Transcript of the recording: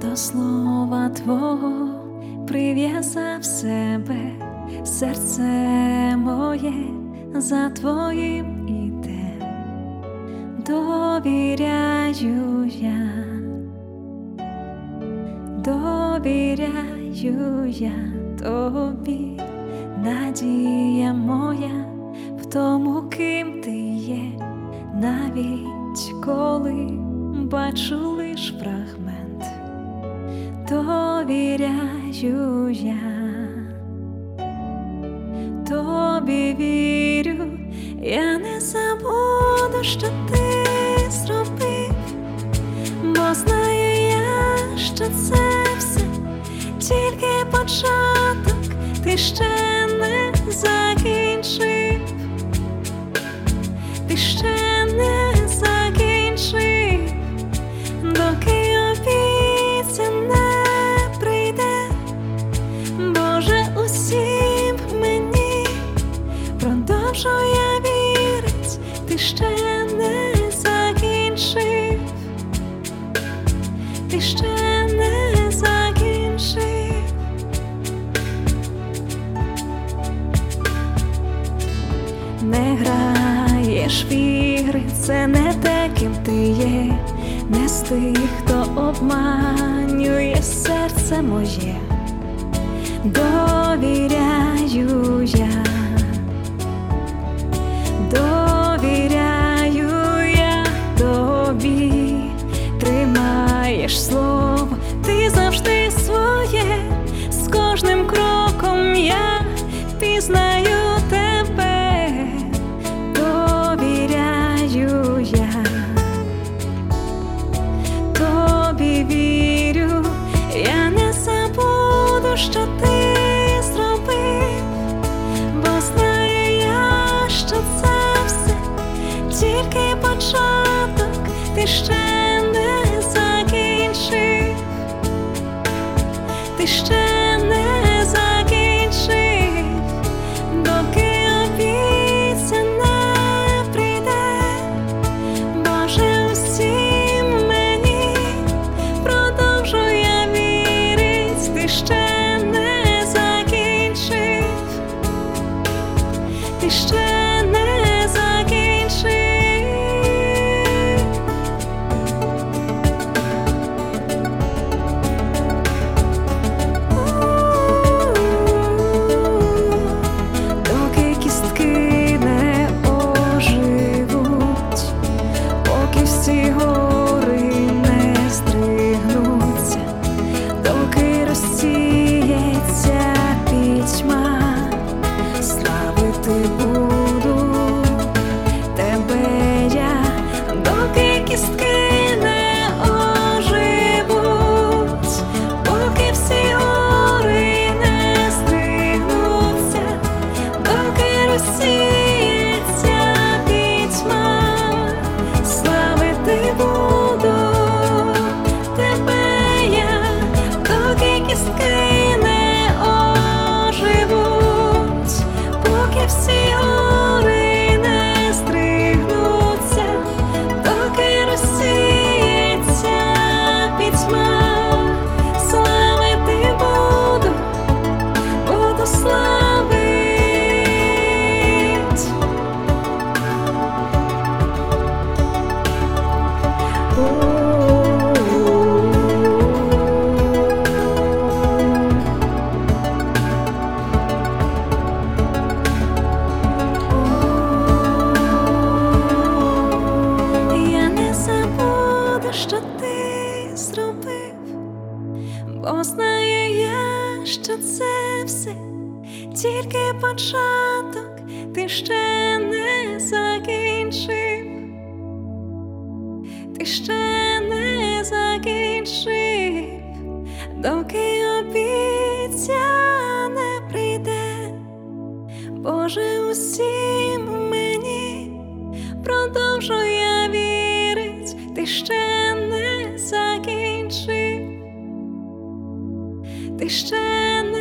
до слова Твого прив'язав себе, серце моє за Твоїм іде, довіряю я Тобі, надія моя в тому, ким Ти є, навіть коли бачу лиш фрагмент, довіряю я Тобі, вірю, я не забуду, що Ти зробив, бо знаю я, що це все тільки початок, Ти ще не закінчив, Ти ще не закінчив, доки обіцяне прийде. Боже, усім мені продовжує вірить, Ти ще не закінчив, Ти ще не закінчив. Не граєш в ігри, це не те, ким ти є, не з тих, хто обманює серце моє, довіряю я Тобі, тримаєш слово, Ти завжди своє, з кожним кроком я пізнаю Тебе, довіряю я Тобі, вірю, я не забуду, що Ти зробив, бо знаю я, що це все тільки початок, Ти ще не закінчив, Ти ще не закінчив, доки обіцяне прийде. Боже, усім мені продовжує вірить, Ти ще не закінчив, Ти ще не закінчив. Доки кістки не оживуть, поки всі гори не здригнуться, доки розсіється пітьма, славити буду Тебе я, доки кістки не оживуть, поки всі гори не здригнуться, доки розсіється пітьма, славити буду Тебе я, доки кістки не оживуть, поки всі гори не здригнуться, доки розсіється пітьма, славити буду славить. Я не забуду, що Ти зробив, бо знаю я, що це все тільки початок, Ти ще не закінчив, Ти ще не закінчив, доки обіцяне прийде. Боже, усім мені продовжує вірить, Ти ще не закінчив, Ти ще не